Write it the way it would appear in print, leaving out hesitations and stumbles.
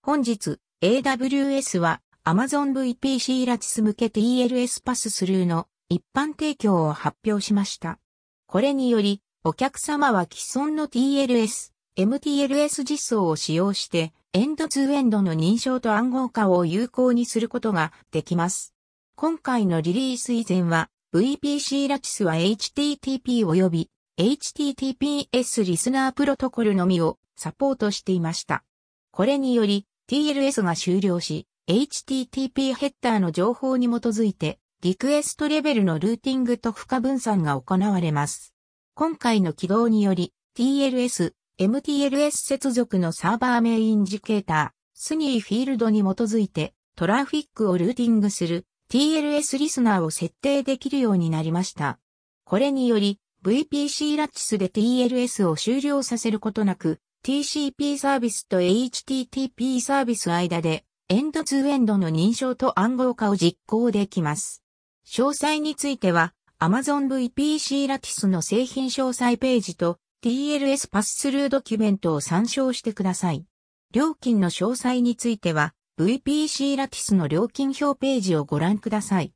本日、AWS は Amazon VPC ラティス向け TLS パススルーの一般提供を発表しました。これにより、お客様は既存の TLS、MTLS 実装を使用して、エンドツーエンドの認証と暗号化を有効にすることができます。今回のリリース以前は、VPC ラティスは HTTP 及び HTTPS リスナープロトコルのみをサポートしていました。これにより、TLS が終了し、HTTP ヘッダーの情報に基づいて、リクエストレベルのルーティングと負荷分散が行われます。今回の起動により、TLS、MTLS 接続のサーバー名インジケーター、スニーフィールドに基づいて、トラフィックをルーティングする TLS リスナーを設定できるようになりました。これにより、VPC ラティスで TLS を終了させることなく、TCP サービスと HTTP サービス間でエンドツーエンドの認証と暗号化を実行できます。詳細については Amazon VPC ラティスの製品詳細ページと TLS パススルードキュメントを参照してください。料金の詳細については VPC ラティスの料金表ページをご覧ください。